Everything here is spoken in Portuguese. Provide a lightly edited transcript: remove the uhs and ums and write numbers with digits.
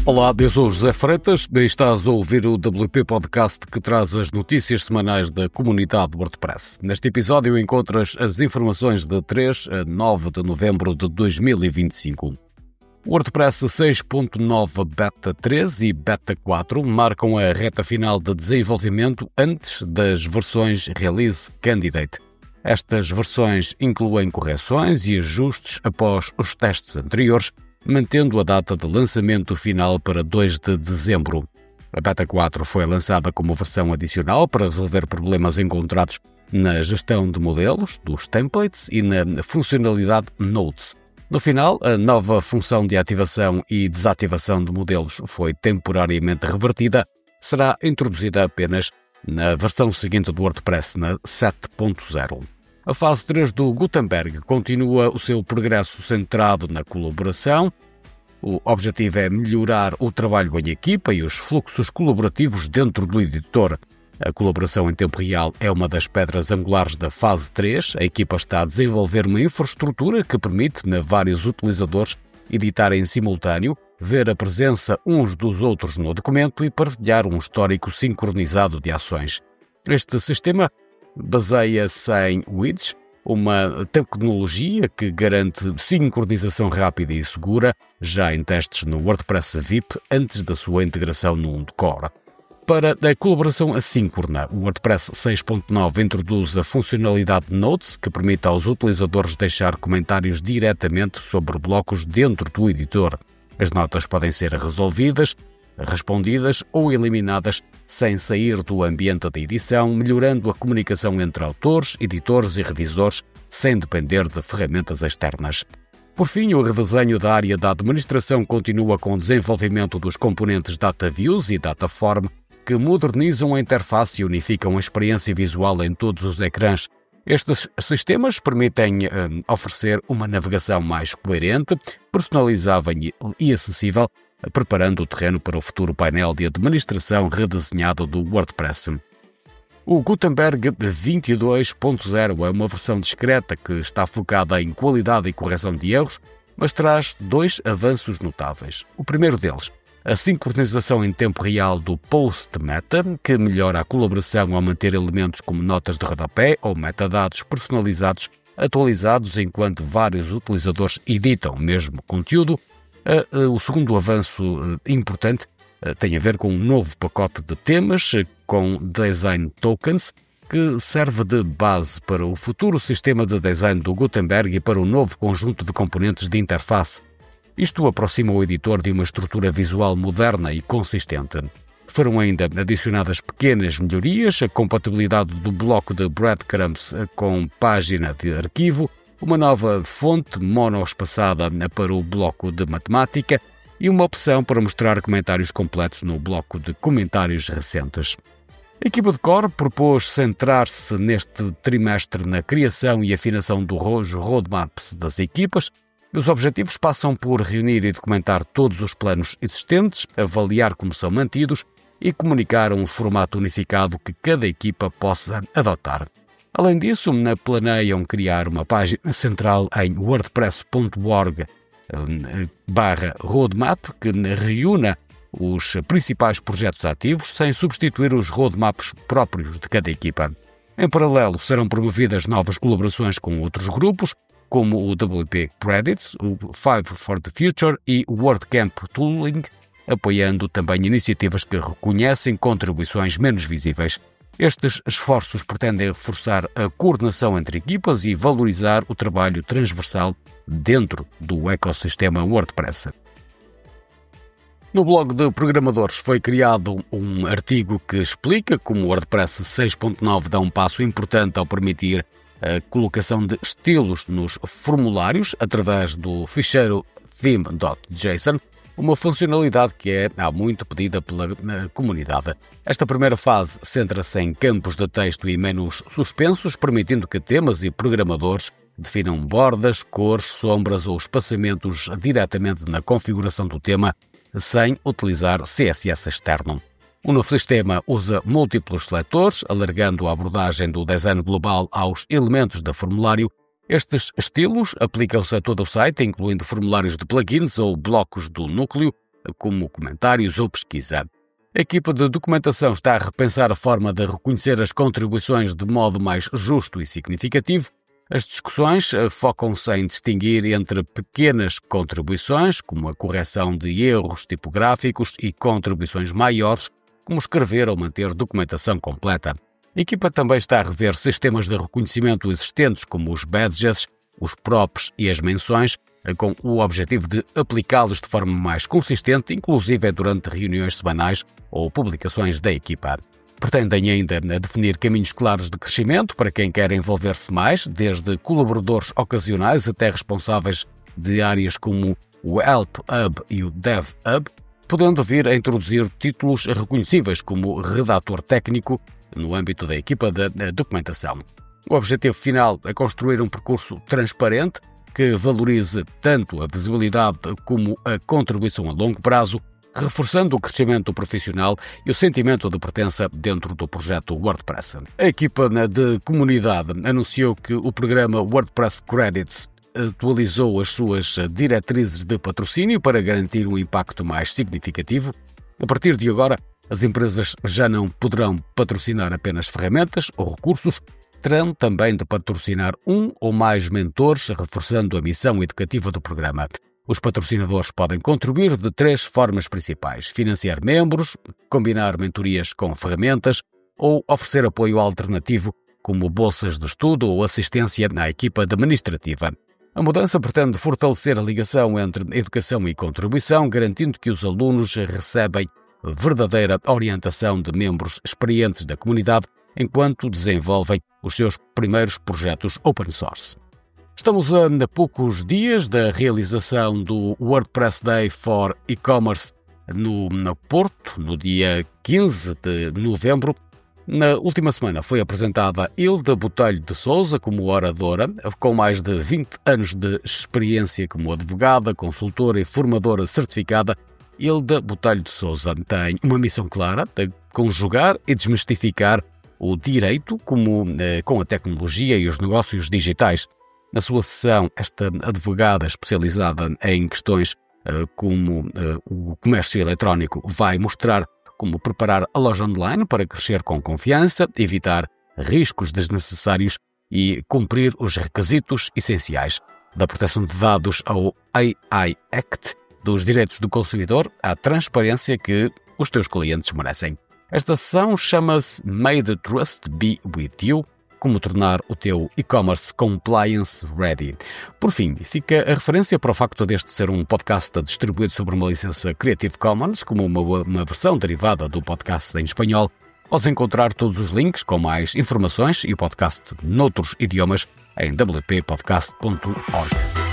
Olá, eu sou o José Freitas e estás a ouvir o WP Podcast que traz as notícias semanais da comunidade WordPress. Neste episódio encontras as informações de 3 a 9 de novembro de 2025. O WordPress 6.9 Beta 3 e Beta 4 marcam a reta final de desenvolvimento antes das versões Release Candidate. Estas versões incluem correções e ajustes após os testes anteriores, mantendo a data de lançamento final para 2 de dezembro. A Beta 4 foi lançada como versão adicional para resolver problemas encontrados na gestão de modelos, dos templates e na funcionalidade Notes. No final, a nova função de ativação e desativação de modelos foi temporariamente revertida, será introduzida apenas na versão seguinte do WordPress, na 7.0. A fase 3 do Gutenberg continua o seu progresso centrado na colaboração. O objetivo é melhorar o trabalho em equipa e os fluxos colaborativos dentro do editor. A colaboração em tempo real é uma das pedras angulares da fase 3. A equipa está a desenvolver uma infraestrutura que permite a vários utilizadores editar em simultâneo, ver a presença uns dos outros no documento e partilhar um histórico sincronizado de ações. Este sistema baseia-se em widgets, uma tecnologia que garante sincronização rápida e segura, já em testes no WordPress VIP antes da sua integração no Core. Para a colaboração assíncrona, o WordPress 6.9 introduz a funcionalidade Notes, que permite aos utilizadores deixar comentários diretamente sobre blocos dentro do editor. As notas podem ser resolvidas, respondidas ou eliminadas sem sair do ambiente de edição, melhorando a comunicação entre autores, editores e revisores, sem depender de ferramentas externas. Por fim, o redesenho da área da administração continua com o desenvolvimento dos componentes DataViews e DataForm, que modernizam a interface e unificam a experiência visual em todos os ecrãs. Estes sistemas permitem oferecer uma navegação mais coerente, personalizável e acessível, preparando o terreno para o futuro painel de administração redesenhado do WordPress. O Gutenberg 22.0 é uma versão discreta que está focada em qualidade e correção de erros, mas traz 2 avanços notáveis. O primeiro deles, a sincronização em tempo real do post-meta, que melhora a colaboração ao manter elementos como notas de rodapé ou metadados personalizados atualizados enquanto vários utilizadores editam o mesmo conteúdo. O segundo avanço importante tem a ver com um novo pacote de temas com Design Tokens, que serve de base para o futuro sistema de design do Gutenberg e para o novo conjunto de componentes de interface. Isto aproxima o editor de uma estrutura visual moderna e consistente. Foram ainda adicionadas pequenas melhorias, a compatibilidade do bloco de breadcrumbs com página de arquivo, uma nova fonte monoespaçada para o bloco de matemática e uma opção para mostrar comentários completos no bloco de comentários recentes. A equipa de Core propôs centrar-se neste trimestre na criação e afinação dos roadmaps das equipas. Os objetivos passam por reunir e documentar todos os planos existentes, avaliar como são mantidos e comunicar um formato unificado que cada equipa possa adotar. Além disso, planeiam criar uma página central em wordpress.org/roadmap que reúna os principais projetos ativos sem substituir os roadmaps próprios de cada equipa. Em paralelo, serão promovidas novas colaborações com outros grupos, como o WP Credits, o Five for the Future e o WordCamp Tooling, apoiando também iniciativas que reconhecem contribuições menos visíveis. Estes esforços pretendem reforçar a coordenação entre equipas e valorizar o trabalho transversal dentro do ecossistema WordPress. No blog de programadores foi criado um artigo que explica como o WordPress 6.9 dá um passo importante ao permitir a colocação de estilos nos formulários através do ficheiro theme.json, uma funcionalidade que é há muito pedida pela comunidade. Esta primeira fase centra-se em campos de texto e menus suspensos, permitindo que temas e programadores definam bordas, cores, sombras ou espaçamentos diretamente na configuração do tema, sem utilizar CSS externo. O novo sistema usa múltiplos seletores, alargando a abordagem do design global aos elementos do formulário. Estes estilos aplicam-se a todo o site, incluindo formulários de plugins ou blocos do núcleo, como comentários ou pesquisa. A equipa de documentação está a repensar a forma de reconhecer as contribuições de modo mais justo e significativo. As discussões focam-se em distinguir entre pequenas contribuições, como a correção de erros tipográficos, e contribuições maiores, como escrever ou manter documentação completa. A equipa também está a rever sistemas de reconhecimento existentes, como os badges, os props e as menções, com o objetivo de aplicá-los de forma mais consistente, inclusive durante reuniões semanais ou publicações da equipa. Pretendem ainda definir caminhos claros de crescimento para quem quer envolver-se mais, desde colaboradores ocasionais até responsáveis de áreas como o Help Hub e o Dev Hub, podendo vir a introduzir títulos reconhecíveis como redator técnico no âmbito da equipa de documentação. O objetivo final é construir um percurso transparente que valorize tanto a visibilidade como a contribuição a longo prazo, reforçando o crescimento profissional e o sentimento de pertença dentro do projeto WordPress. A equipa de comunidade anunciou que o programa WordPress Credits atualizou as suas diretrizes de patrocínio para garantir um impacto mais significativo. A partir de agora, as empresas já não poderão patrocinar apenas ferramentas ou recursos, terão também de patrocinar um ou mais mentores, reforçando a missão educativa do programa. Os patrocinadores podem contribuir de 3 formas principais: financiar membros, combinar mentorias com ferramentas ou oferecer apoio alternativo, como bolsas de estudo ou assistência à equipa administrativa. A mudança pretende fortalecer a ligação entre educação e contribuição, garantindo que os alunos recebem verdadeira orientação de membros experientes da comunidade enquanto desenvolvem os seus primeiros projetos open source. Estamos a poucos dias da realização do WordPress Day for E-Commerce no Porto, no dia 15 de novembro. Na última semana foi apresentada Hilda Botelho de Sousa como oradora, com mais de 20 anos de experiência como advogada, consultora e formadora certificada. Hilda Botelho de Sousa tem uma missão clara de conjugar e desmistificar o direito com a tecnologia e os negócios digitais. Na sua sessão, esta advogada especializada em questões como o comércio eletrónico vai mostrar como preparar a loja online para crescer com confiança, evitar riscos desnecessários e cumprir os requisitos essenciais, da proteção de dados ao AI Act, dos direitos do consumidor à transparência que os teus clientes merecem. Esta sessão chama-se May the Trust Be With You, como tornar o teu e-commerce compliance ready. Por fim, fica a referência para o facto deste ser um podcast distribuído sobre uma licença Creative Commons, como uma versão derivada do podcast em espanhol. Podes encontrar todos os links com mais informações e o podcast noutros idiomas em wppodcast.org.